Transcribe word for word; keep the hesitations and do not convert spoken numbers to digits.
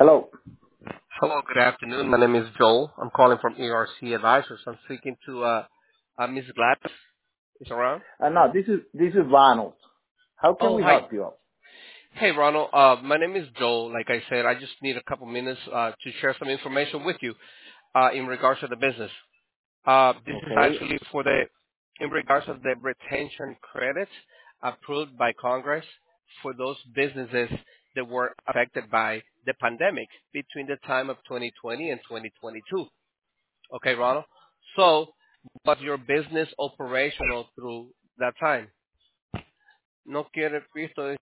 Hello. Hello, good afternoon. My name is Joel. I'm calling from E R C Advisors. I'm speaking to uh, uh Miss Gladys. Is around? Uh, no, this is this is Ronald. How can Oh, we hi. help you out? Hey, Ronald. Uh, my name is Joel. Like I said, I just need a couple minutes uh, to share some information with you uh, in regards to the business. Uh, this is Okay. actually for the in regards of the retention credits approved by Congress for those businesses that were affected by the pandemic between the time of twenty twenty and twenty twenty-two. Okay, Ronald. So, was your business operational through that time? No quiere visto